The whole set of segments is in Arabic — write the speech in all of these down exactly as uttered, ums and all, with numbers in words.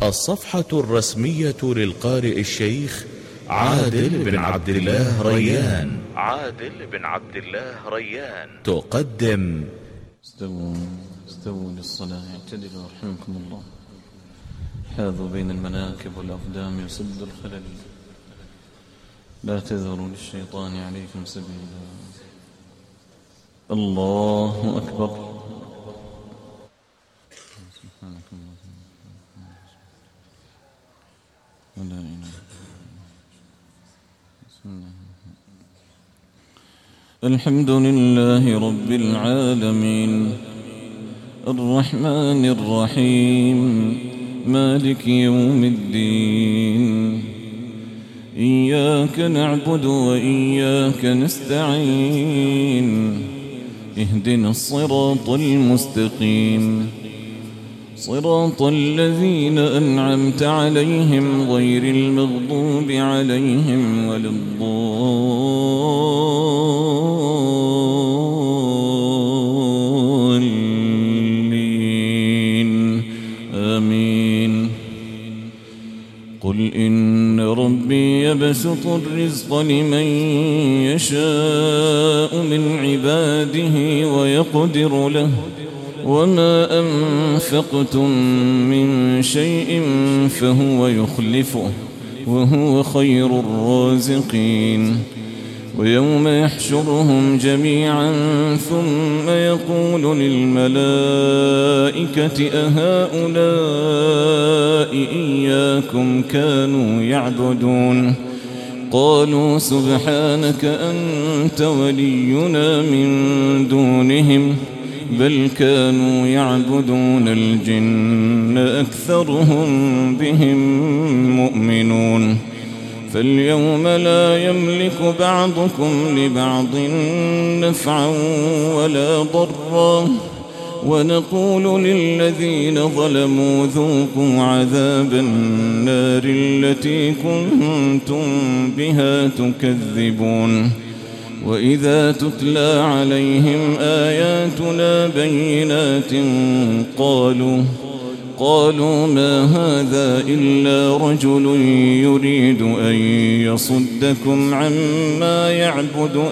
الصفحة الرسمية للقارئ الشيخ عادل بن عبد الله ريان عادل بن عبد الله ريان تقدم. استووا استووا للصلاة، اعتدلوا رحمكم الله. حاذوا بين المناكب والأقدام يسد الخلل، لا تذروا للشيطان عليكم سبيلا. الله أكبر. لا إله. بسم الله. الحمد لله رب العالمين الرحمن الرحيم مالك يوم الدين. إياك نعبد وإياك نستعين. اهدنا الصراط المستقيم، صراط الذين أنعمت عليهم غير المغضوب عليهم ولا الضالين. آمين. قل إن ربي يبسط الرزق لمن يشاء من عباده ويقدر له، وما أنفقتم من شيء فهو يخلفه وهو خير الرازقين. ويوم يحشرهم جميعا ثم يقول للملائكة أهؤلاء إياكم كانوا يعبدون؟ قالوا سبحانك أنت ولينا من دونهم بل كانوا يعبدون الجن أكثرهم بهم مؤمنون. فاليوم لا يملك بعضكم لبعض نفعا ولا ضرا، ونقول للذين ظلموا ذوقوا عذاب النار التي كنتم بها تكذبون. وإذا تتلى عليهم آياتنا بينات قالوا قالوا ما هذا إلا رجل يريد أن يصدكم عما يعبد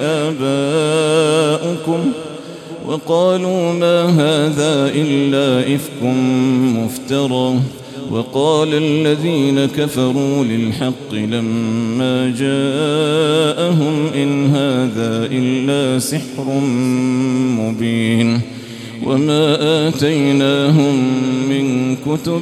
آباؤكم، وقالوا ما هذا إلا إفك مفترى. وقال الذين كفروا للحق لما جاءهم إن هذا إلا سحر مبين. وما آتيناهم من كتب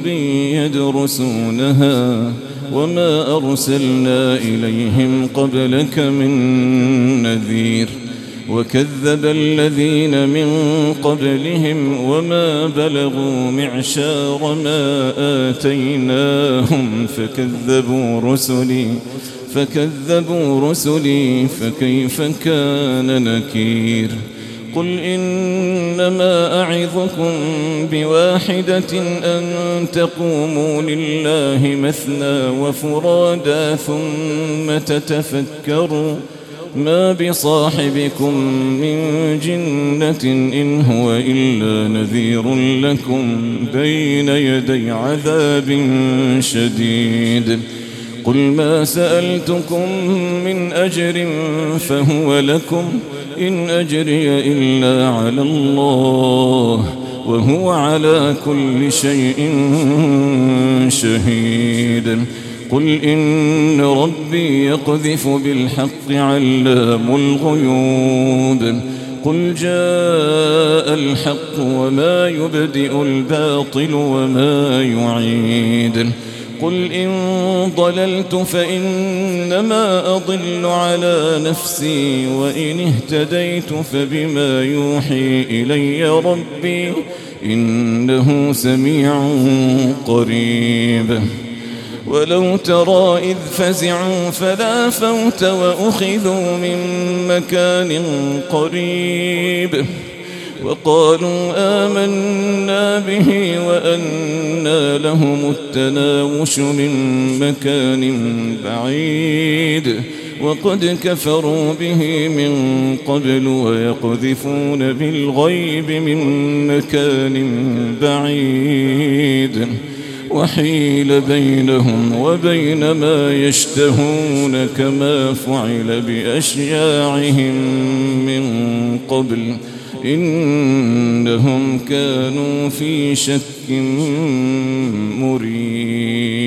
يدرسونها وما أرسلنا إليهم قبلك من نذير. وكذب الذين من قبلهم وما بلغوا معشار ما آتيناهم فكذبوا رسلي فكذبوا رسلي فكيف كان نكير. قل إنما أعظكم بواحدة أن تقوموا لله مثنى وفرادا ثم تتفكروا ما بصاحبكم من جنة إن هو إلا نذير لكم بين يدي عذاب شديد. قل ما سألتكم من أجر فهو لكم إن أجري إلا على الله وهو على كل شيء شهيد. قل إن ربي يقذف بالحق علام الغيوب. قل جاء الحق وما يبدئ الباطل وما يعيد. قل إن ضللت فإنما أضل على نفسي وإن اهتديت فبما يوحي إلي ربي إنه سميع قريب. ولو ترى إذ فزعوا فلا فوت وأخذوا من مكان قريب وقالوا آمنا به وأنى لهم التناوش من مكان بعيد وقد كفروا به من قبل ويقذفون بالغيب من مكان بعيد وحيل بينهم وبين ما يشتهون كما فعل بأشياعهم من قبل إنهم كانوا في شك مريب.